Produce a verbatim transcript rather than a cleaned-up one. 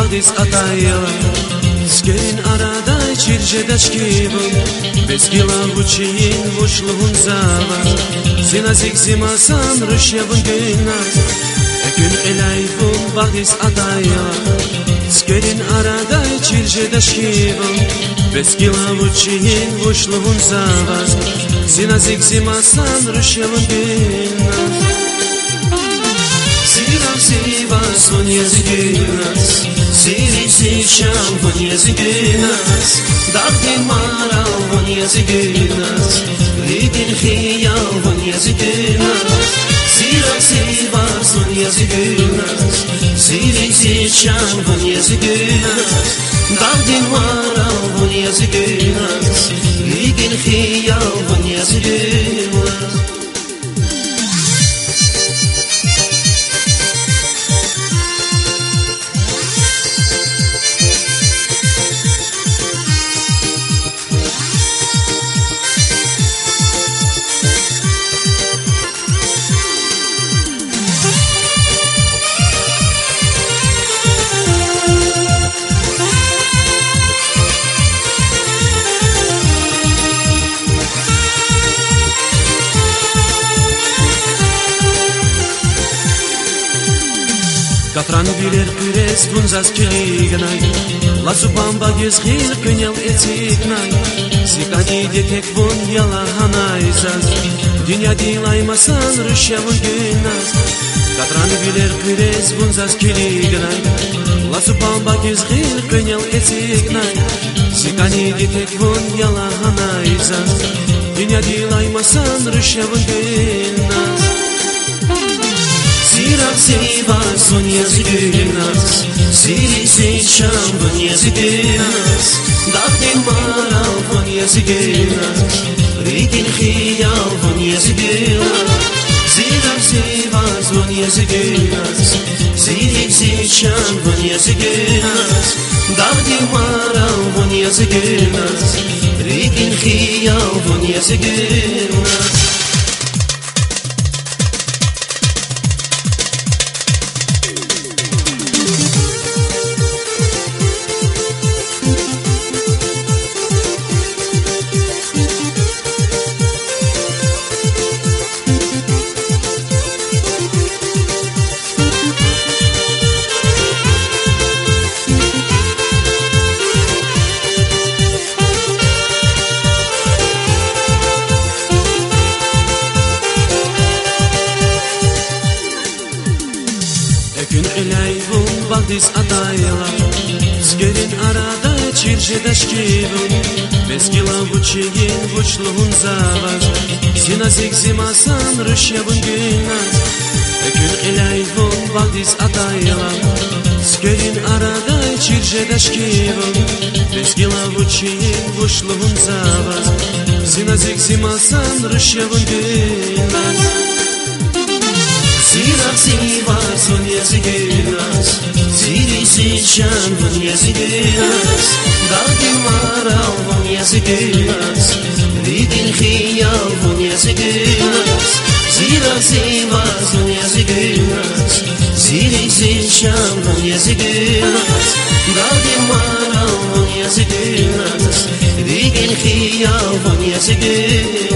bagdis atayla Skerin arada çircedaşkibim Beskila vuçiyin vuşluğun zava Zinazik zimasan rüşyavun günaz Ekün elayvun bagdis atayla Skerin arada çircedaşkibim Beskila vuçiyin vuşluğun zava Zinazik zimasan rüşyavun günaz Siram siva son yazıgınaz Siri sişam von yazıgınaz Dağdin maral von yazıgınaz Lidin khiyal von yazıgınaz Siram siva son yazıgınaz Siri sişam von yazıgınaz Dağdin maral von yazıgınaz Lidin khiyal von yazıgınaz Katran bilir küres bunzas kilignay Lasu pamba gezgir künyal etiknay Sikani detek bun yala hanayzaz Dünya dilaymasan rüşyavun günaz Katran bilir küres bunzas kilignay Lasu pamba gezgir künyal etiknay Sikani detek bun yala hanayzaz Dünya dilaymasan rüşyavun günaz Siram siva son yazıgınaz Siri sişam von yazıgınaz Dağdin maral von yazıgınaz Rigin khiyal von yazıgınaz Siram siva son yazıgınaz Siri sişam von yazıgınaz Dağdin maral von yazıgınaz Rigin khiyal von yazıgınaz Elayvun bagdis atayla Skerin arada çircedaşkibim Beskila vuçiyin vuçluğun zavaz Zinazik zimasan rüşyavun günaz Ekün elayvun bagdis atayla Skerin arada çircedaşkibim Beskila vuçiyin vuçluğun zavaz Zinazik zimasan rüşyavun günaz Siram siva son yazıgınaz Siri sişam von yazıgınaz Dağdin maral von yazıgınaz Lidin khiyal von yazıgınaz Siram siva son yazıgınaz Siri sişam von yazıgınaz Dağdin maral von yazıgınaz Lidin khiyal von yazıgınaz